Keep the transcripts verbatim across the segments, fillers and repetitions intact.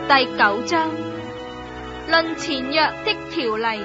第九章，論前約的條例。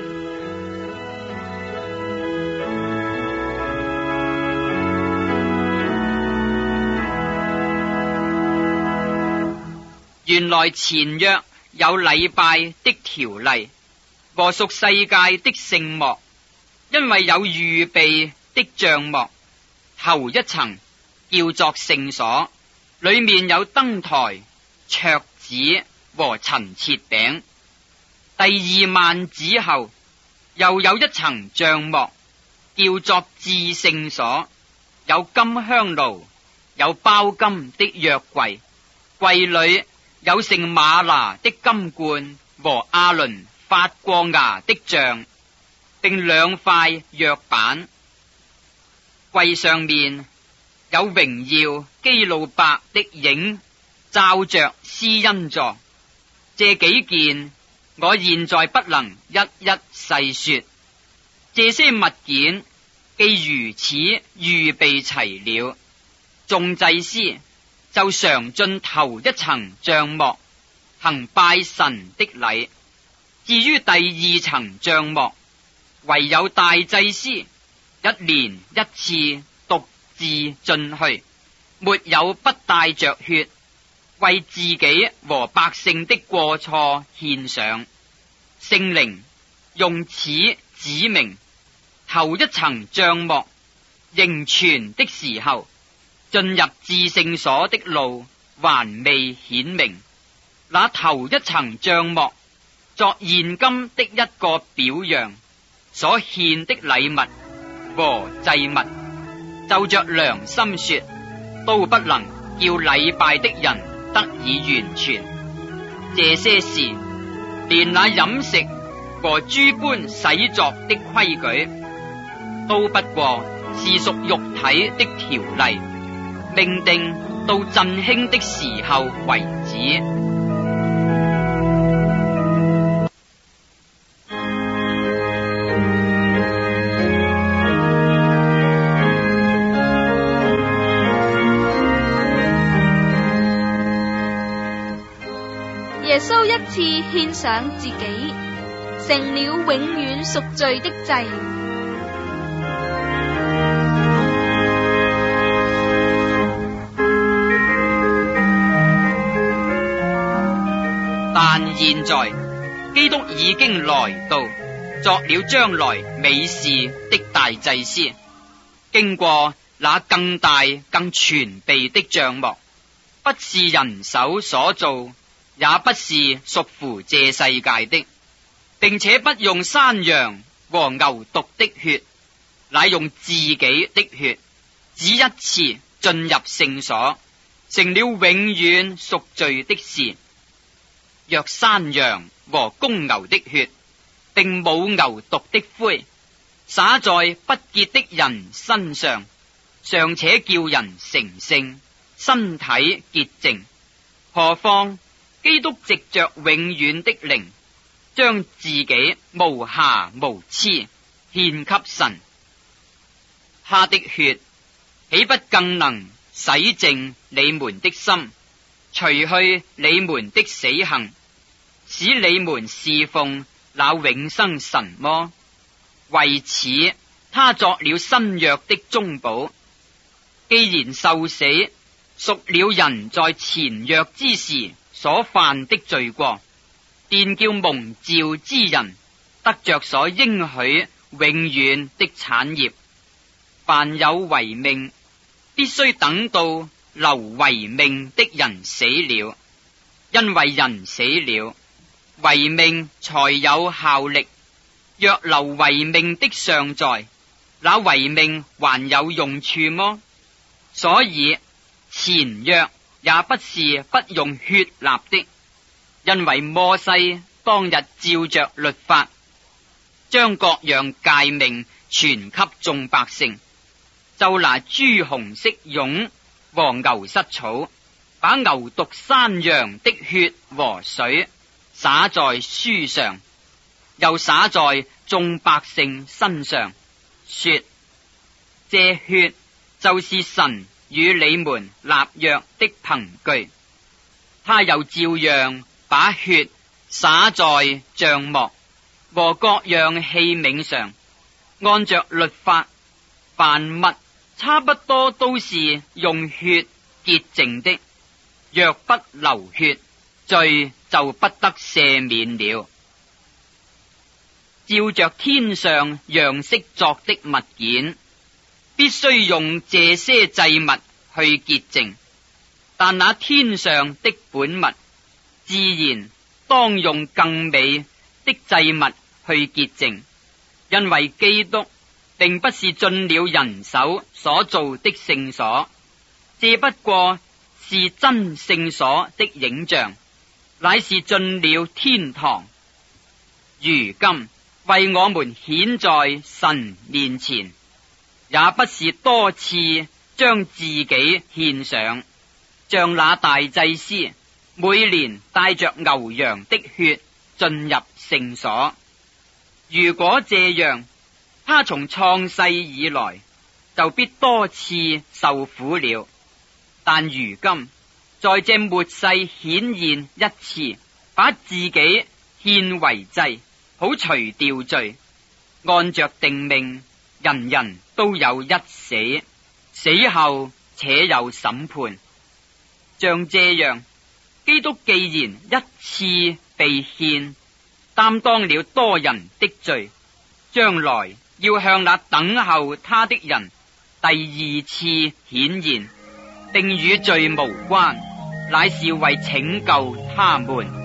原來前約有禮拜的條例和屬世界的聖幕，因為有預備的帳幕，頭一層叫作聖所，裏面有燈台、桌子和陳設餅。第二幔子後又有一層帳幕，叫作至聖所，有金香爐，有包金的約櫃，櫃裏有盛嗎哪的金罐和亞倫發過芽的杖，並兩塊約版。櫃上面有榮耀基路伯的影，罩着施恩座。這幾件我現在不能一一細說。這些物件既如此預備齊了，眾祭司就常進頭一層帳幕，行拜神的禮。至於第二層帳幕，唯有大祭司一年一次獨自進去，沒有不帶着血，為自己和百姓的過錯獻上。聖靈用此指明，頭一層帳幕仍存的時候，進入至聖所的路還未顯明。那頭一層帳幕作現今的一個表樣，所獻的禮物和祭物，就着良心說，都不能叫禮拜的人得以完全。這些事連那飲食和諸般洗作的規矩，都不過是屬肉體的條例，命定到振興的時候為止。 耶穌一次獻上自己，成了永遠贖罪的祭。 但現在基督已經來到，作了將來美事的大祭司，經過那更大更全備的帳幕，不是人手所造，也不是屬乎這世界的，並且不用山羊和牛犢的血，乃用自己的血，只一次進入聖所，成了永遠贖罪的事。若山羊和公牛的血，並母牛犢的灰，灑在不潔的人身上，尚且叫人成聖，身體潔淨，何況基督藉着永遠的靈，將自己無瑕無疵獻給神，他的血豈不更能洗淨你們的心，除去你們的死行，使你們侍奉那永生神麼？為此他作了新約的中保，既然受死，贖了人在前約之時所犯的罪過，便叫蒙召之人得着所應許永遠的產業。凡有遺命，必須等到留遺命的人死了，因為人死了，遺命才有效力。若留遺命的尚在，那遺命還有用處麼？所以前約也不是不用血立的，因為摩西當日照着律法，將各樣誡命傳給眾百姓，就拿朱紅色絨和牛膝草，把牛犢山羊的血和水灑在書上，又灑在眾百姓身上，說：這血就是神與你們立約的憑據。他又照樣把血灑在帳幕和各樣器皿上，按着律法，凡物差不多都是用血潔淨的，若不流血，罪就不得赦免了。照着天上樣式作的物件，必須用這些祭物去潔淨，但那天上的本物，自然當用更美的祭物去潔淨，因為基督並不是進了人手所造的聖所，這不過是真聖所的影像，乃是進了天堂。如今為我們顯在神面前，也不是多次將自己獻上，像那大祭司每年帶着牛羊的血進入聖所。如果這樣，他從創世以來就必多次受苦了。但如今在這末世顯現一次，把自己獻為祭，好除掉罪。按着定命，人人都有一死，死後且有審判。像這樣，基督既然一次被獻，擔當了多人的罪，將來要向那等候他的人第二次顯現，並與罪無關，乃是為拯救他們。